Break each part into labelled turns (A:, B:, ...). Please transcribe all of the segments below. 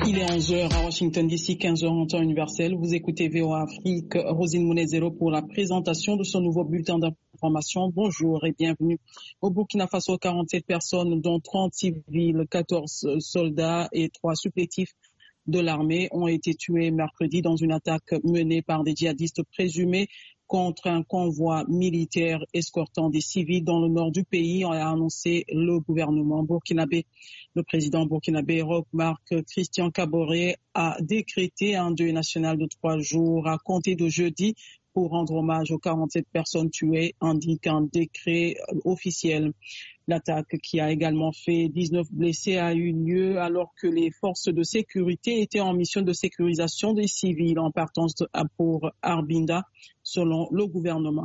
A: Il est 11h à Washington DC, 15h en temps universel. Vous écoutez VOA Afrique, Rosine Mounezero pour la présentation de son nouveau bulletin d'information. Bonjour et bienvenue. Au Burkina Faso, 47 personnes, dont 30 civils, 14 soldats et 3 supplétifs de l'armée ont été tués mercredi dans une attaque menée par des djihadistes présumés contre un convoi militaire escortant des civils dans le nord du pays, a annoncé le gouvernement burkinabé. Le président burkinabé Roch Marc Christian Kaboré a décrété un deuil national de 3 jours à compter de jeudi pour rendre hommage aux 47 personnes tuées, indique un décret officiel. L'attaque, qui a également fait 19 blessés, a eu lieu alors que les forces de sécurité étaient en mission de sécurisation des civils en partance pour Arbinda, selon le gouvernement.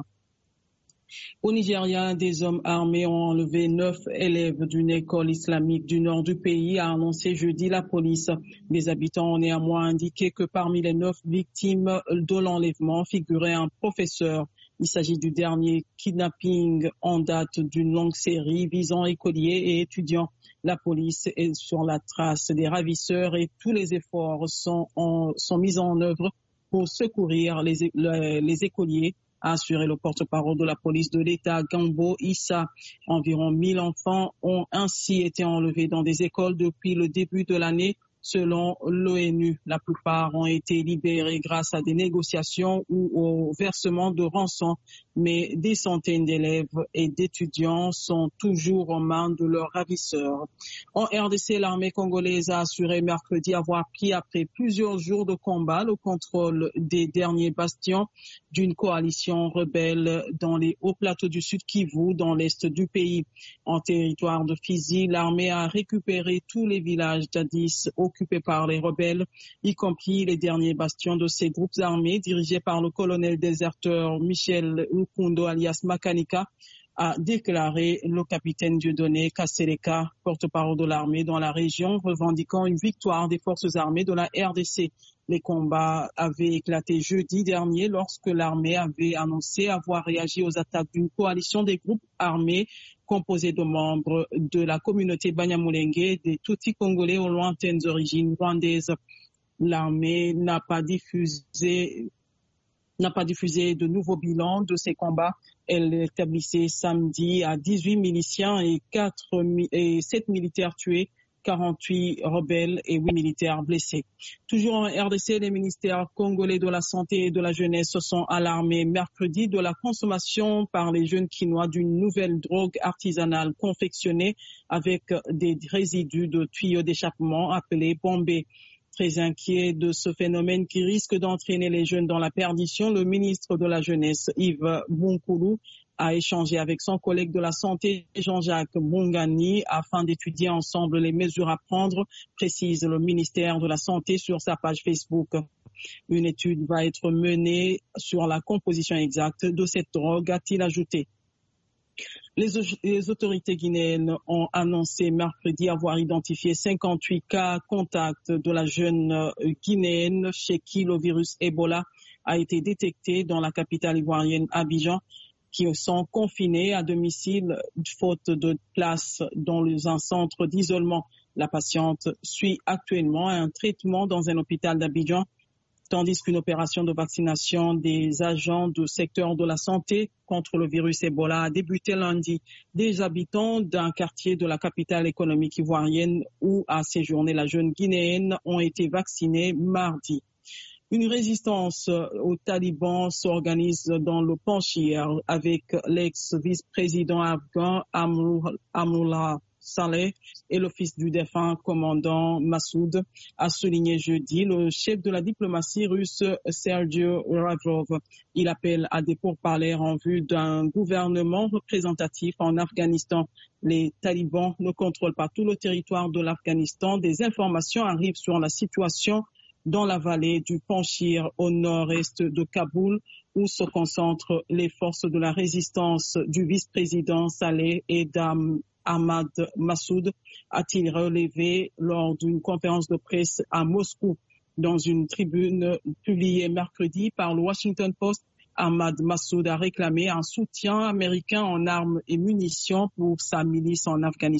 A: Au Nigeria, des hommes armés ont enlevé 9 élèves d'une école islamique du nord du pays, a annoncé jeudi la police. Les habitants ont néanmoins indiqué que parmi les 9 victimes de l'enlèvement figurait un professeur. Il s'agit du dernier kidnapping en date d'une longue série visant écoliers et étudiants. La police est sur la trace des ravisseurs et tous les efforts sont mis en œuvre pour secourir les écoliers, a assuré le porte-parole de la police de l'État, Gambo Issa. Environ 1000 enfants ont ainsi été enlevés dans des écoles depuis le début de l'année, selon l'ONU. La plupart ont été libérés grâce à des négociations ou au versement de rançons, mais des centaines d'élèves et d'étudiants sont toujours aux mains de leurs ravisseurs. En RDC, l'armée congolaise a assuré mercredi avoir pris, après plusieurs jours de combat, le contrôle des derniers bastions d'une coalition rebelle dans les hauts plateaux du Sud Kivu, dans l'est du pays. En territoire de Fizi, l'armée a récupéré tous les villages jadis occupés par les rebelles, y compris les derniers bastions de ces groupes armés dirigés par le colonel déserteur Michel Nkundo alias Makanika, a déclaré le capitaine Dieudonné Kasseleka, porte-parole de l'armée dans la région, revendiquant une victoire des forces armées de la RDC. Les combats avaient éclaté jeudi dernier lorsque l'armée avait annoncé avoir réagi aux attaques d'une coalition des groupes armés composés de membres de la communauté Banyamulenge, des Tutsis congolais aux lointaines origines rwandaises. L'armée n'a pas diffusé de nouveaux bilans de ces combats. Elle établissait samedi à 18 miliciens et 7 militaires tués, 48 rebelles et 8 militaires blessés. Toujours en RDC, les ministères congolais de la Santé et de la Jeunesse se sont alarmés mercredi de la consommation par les jeunes Kinois d'une nouvelle drogue artisanale confectionnée avec des résidus de tuyaux d'échappement appelés bombés. Très inquiet de ce phénomène qui risque d'entraîner les jeunes dans la perdition, le ministre de la Jeunesse, Yves Bunkoulou, a échangé avec son collègue de la Santé, Jean-Jacques Bongani, afin d'étudier ensemble les mesures à prendre, précise le ministère de la Santé sur sa page Facebook. Une étude va être menée sur la composition exacte de cette drogue, a-t-il ajouté. Les autorités guinéennes ont annoncé mercredi avoir identifié 58 cas contacts de la jeune guinéenne chez qui le virus Ebola a été détecté dans la capitale ivoirienne Abidjan, qui sont confinés à domicile faute de place dans un centre d'isolement. La patiente suit actuellement un traitement dans un hôpital d'Abidjan, tandis qu'une opération de vaccination des agents du secteur de la santé contre le virus Ebola a débuté lundi. Des habitants d'un quartier de la capitale économique ivoirienne où a séjourné la jeune guinéenne ont été vaccinés mardi. Une résistance aux talibans s'organise dans le Panchir avec l'ex-vice-président afghan Amrullah Saleh et le fils du défunt commandant Massoud, a souligné jeudi le chef de la diplomatie russe Sergei Lavrov. Il appelle à des pourparlers en vue d'un gouvernement représentatif en Afghanistan. Les talibans ne contrôlent pas tout le territoire de l'Afghanistan. Des informations arrivent sur la situation dans la vallée du Panchir au nord-est de Kaboul, où se concentrent les forces de la résistance du vice-président Saleh et d'Ahmad Massoud, a-t-il relevé lors d'une conférence de presse à Moscou. Dans une tribune publiée mercredi par le Washington Post, Ahmad Massoud a réclamé un soutien américain en armes et munitions pour sa milice en Afghanistan.